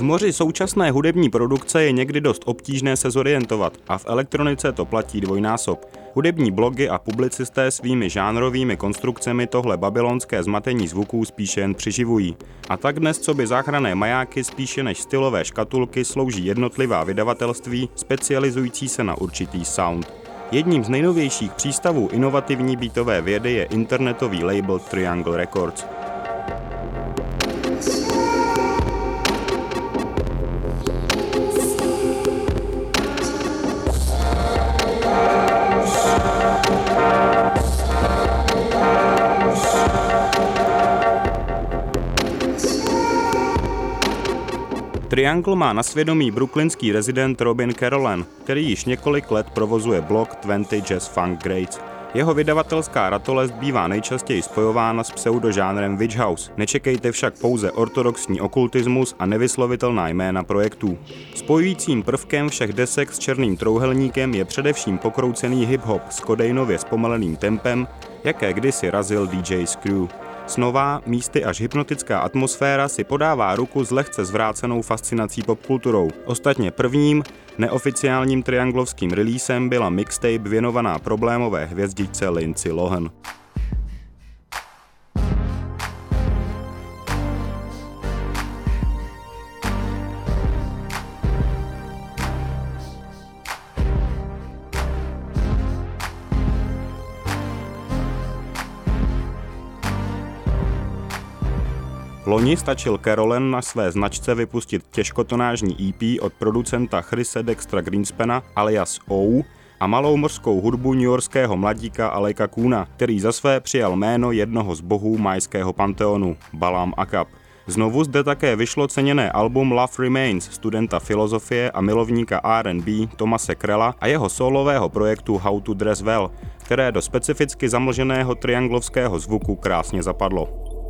V moři současné hudební produkce je někdy dost obtížné se zorientovat a v elektronice to platí dvojnásob. Hudební blogy a publicisté svými žánrovými konstrukcemi tohle babylonské zmatení zvuků spíše jen přiživují. A tak dnes coby záchranné majáky spíše než stylové škatulky slouží jednotlivá vydavatelství specializující se na určitý sound. Jedním z nejnovějších přístavů inovativní beatové vědy je internetový label Triangle Records. Triangle má na svědomí brooklynský rezident Robin Carolan, který již několik let provozuje blog 20 Jazz Funk Greats. Jeho vydavatelská ratolest bývá nejčastěji spojována s pseudožánrem Witch House. Nečekejte však pouze ortodoxní okultismus a nevyslovitelná jména projektů. Spojujícím prvkem všech desek s černým trouhelníkem je především pokroucený hip-hop s kodejnově zpomaleným tempem, jaké kdysi razil DJ Screw. Snová, místy až hypnotická atmosféra si podává ruku s lehce zvrácenou fascinací popkulturou. Ostatně prvním, neoficiálním trianglovským releasem byla mixtape věnovaná problémové hvězdičce Lindsay Lohan. Loni stačil Carolan na své značce vypustit těžkotonážní EP od producenta Chrise Dextra Greenspana alias O a malou mořskou hudbu newyorského mladíka Aleka Kuna, který za své přijal jméno jednoho z bohů majského panteonu, Balaam Akab. Znovu zde také vyšlo ceněné album Love Remains studenta filozofie a milovníka R&B Thomase Krella a jeho solového projektu How to Dress Well, které do specificky zamlženého trianglovského zvuku krásně zapadlo.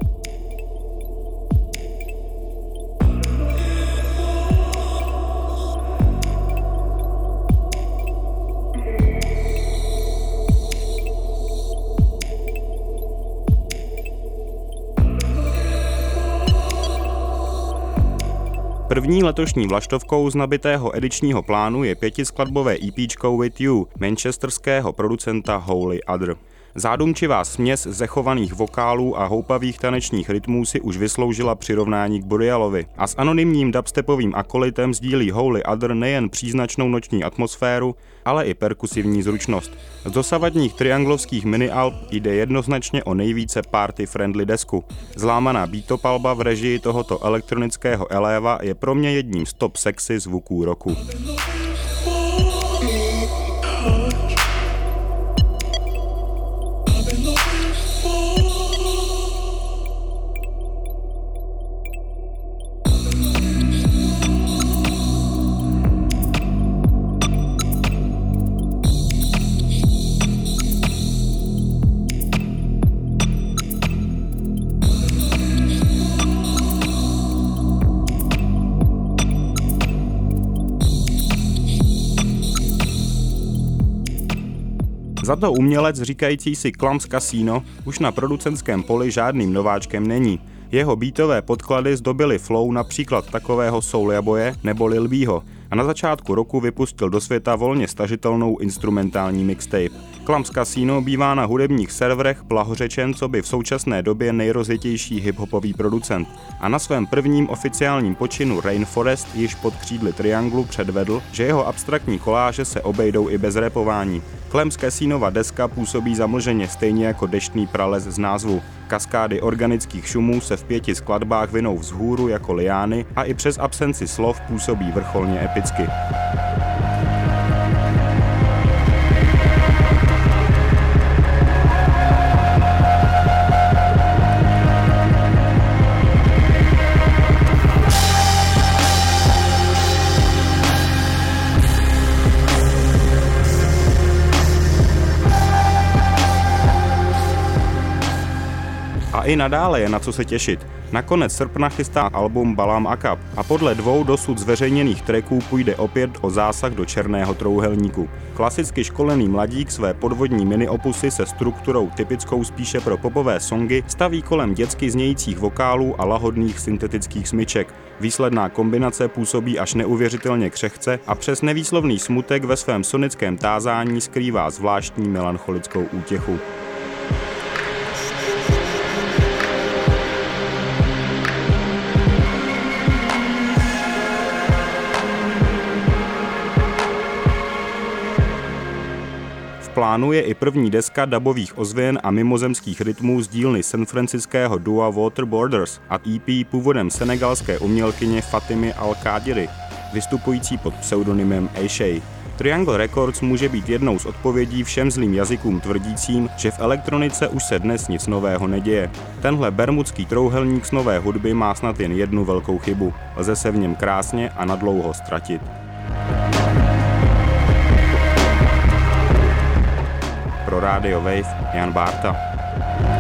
První letošní vlaštovkou z nabitého edičního plánu je 5skladbové EPčko With You manchesterského producenta Holy Other. Zádumčivá směs zechovaných vokálů a houpavých tanečních rytmů si už vysloužila přirovnání k Borealovi a s anonymním dubstepovým akolitem sdílí Holy Other nejen příznačnou noční atmosféru, ale i perkusivní zručnost. Z dosavadních trianglovských mini-alb jde jednoznačně o nejvíce party-friendly desku. Zlámaná beatopalba v režii tohoto elektronického eléva je pro mě jedním z top sexy zvuků roku. Za to umělec říkající si Clams Casino už na producentském poli žádným nováčkem není. Jeho beatové podklady zdobily flow například takového Soulja Boye nebo Lil Bho a na začátku roku vypustil do světa volně stažitelnou instrumentální mixtape. Clams Casino bývá na hudebních serverech blahořečen coby v současné době nejrozjetější hiphopový producent a na svém prvním oficiálním počinu Rainforest již pod křídly Trianglu předvedl, že jeho abstraktní koláže se obejdou i bez rapování. Clams Casinova deska působí zamlženě stejně jako deštný prales z názvu. Kaskády organických šumů se v 5 skladbách vinou vzhůru jako liány a i přes absenci slov působí vrcholně epicky. A i nadále je na co se těšit. Na konec srpna chystá album Balam Akab a podle 2 dosud zveřejněných tracků půjde opět o zásah do černého trouhelníku. Klasicky školený mladík své podvodní mini-opusy se strukturou typickou spíše pro popové songy staví kolem dětsky znějících vokálů a lahodných syntetických smyček. Výsledná kombinace působí až neuvěřitelně křehce a přes nevýslovný smutek ve svém sonickém tázání skrývá zvláštní melancholickou útěchu. Plánu je i první deska dabových ozvěn a mimozemských rytmů z dílny sanfranciského dua Waterborders a EP původem senegalské umělkyně Fatimy Al-Kadiri, vystupující pod pseudonymem Aishay. Triangle Records může být jednou z odpovědí všem zlým jazykům tvrdícím, že v elektronice už se dnes nic nového neděje. Tenhle bermudský trouhelník z nové hudby má snad jen jednu velkou chybu. Lze se v něm krásně a nadlouho ztratit. Pro Radio Wave Jan Bárta.